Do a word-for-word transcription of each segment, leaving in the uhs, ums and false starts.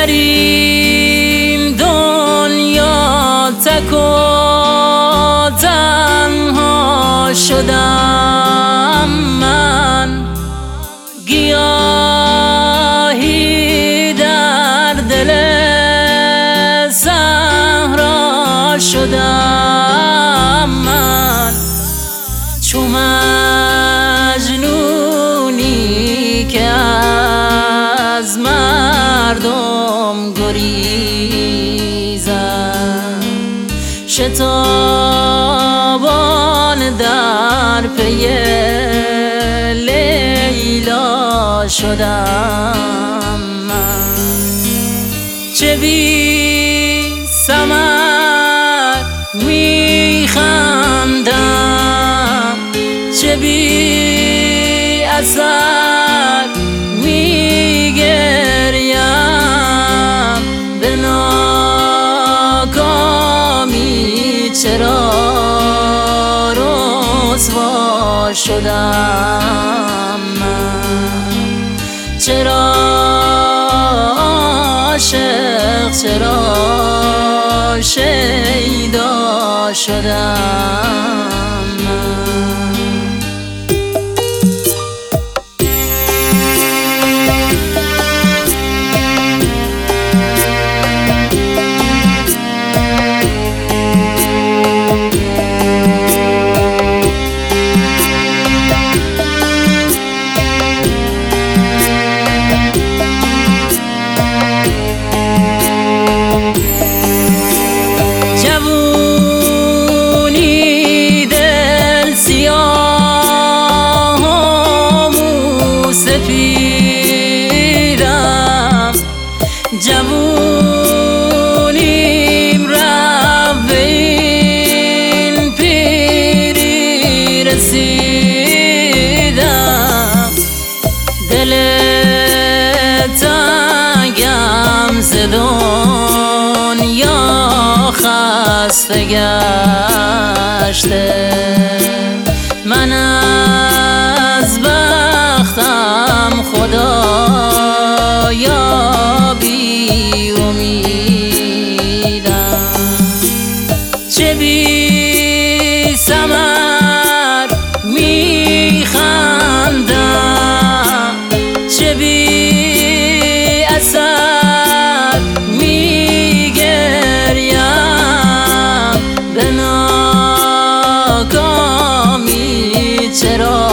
در این دنیا تک و تنها شدم من، گیاهی در دل صحرا شدم من، چو مجنونی که از مردم گریزد، شتابان در پی لیلا شدم من. چه بی ثمر میخندم، چه بی اثر میگریم، به ناکامی چرا رسوا شدم من، چرا عاشق، چرا شیدا شدم من. سفیدم جوونیم رفت به این پیری رسیدم، دل تنگم ز دنیا خسته گشته، من از بختم خدایا بی امیدم، چه بی ثمر میخندم، چه بی اثر میگریم، به ناکامی چرا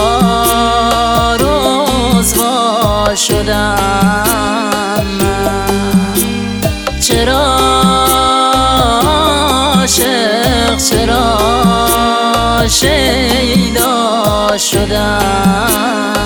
رسوا شدم من، چرا عاشق، چرا شیدا شدم.